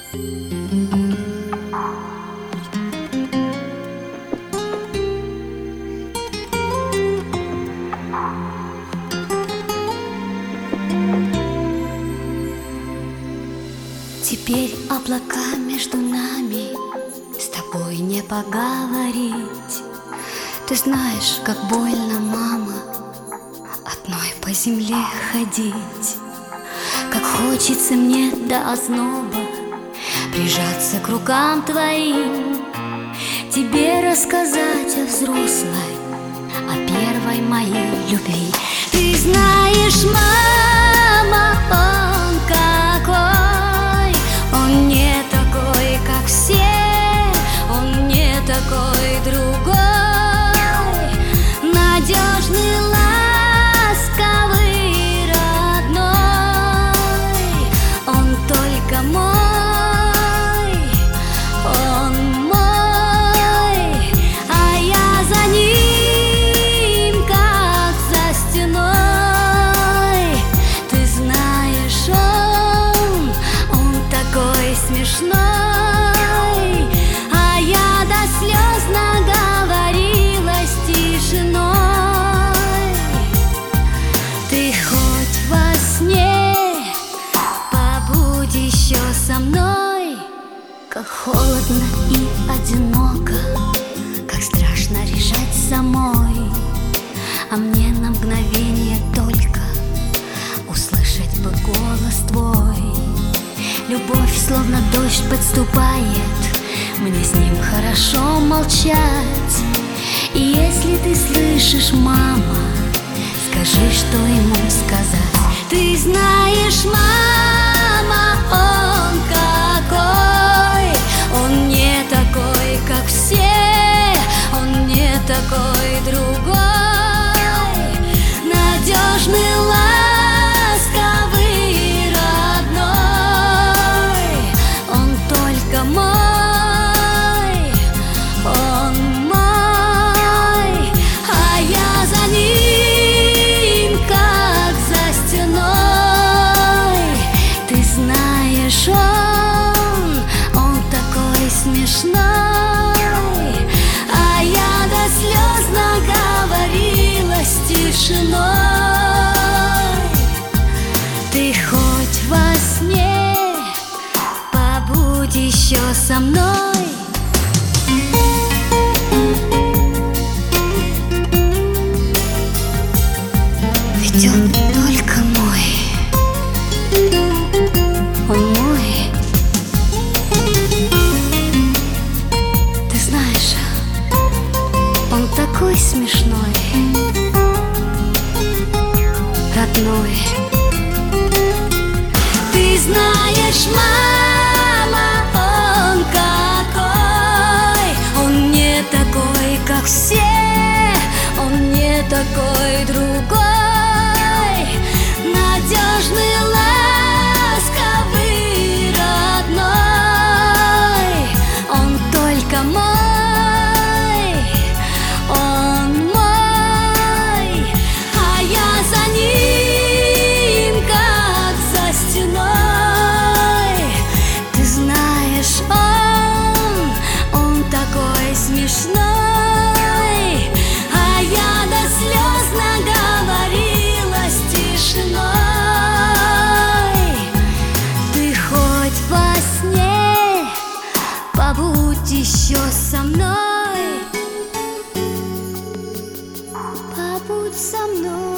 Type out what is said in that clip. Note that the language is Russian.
Теперь облака между нами, с тобой не поговорить. Ты знаешь, как больно, мама, одной по земле ходить. Как хочется мне до озноба прижаться к рукам твоим, тебе рассказать о взрослой, о первой моей любви. Ты знаешь, мама, он какой, он не такой, как все, он не такой, другой, надежный, ласковый, родной. Он только мой, он мой, а я за ним, как за стеной. Ты знаешь, он такой смешной, а я до слез наговорилась тишиной. Ты хоть во сне побудь еще со мной. Как холодно и одиноко, как страшно решать самой, а мне на мгновение только услышать бы голос твой. Любовь словно дождь подступает, мне с ним хорошо молчать. И если ты слышишь, мама, скажи, что ему сказать. Ты знаешь, мама, он какой, он не такой, как все, он не такой, другой, надежный, ласковый, родной. Он только мой, он мой, а я за ним, как за стеной. Ты знаешь, он такой смешной, а я до слез наговорилась тишиной. Ты хоть во сне побудь еще со мной. Ведь он только мой, он мой. Ты знаешь, он такой смешной, родной. Ты знаешь, мама, он какой, он не такой, как все, он не такой, другой, надежный, ласковый, родной. Он только мой, он мой, а я за ним, как за стеной. Ты знаешь, он такой смешной, а я до слез наговорилась тишиной. Ты хоть во сне побудь еще со мной, побудь со мной.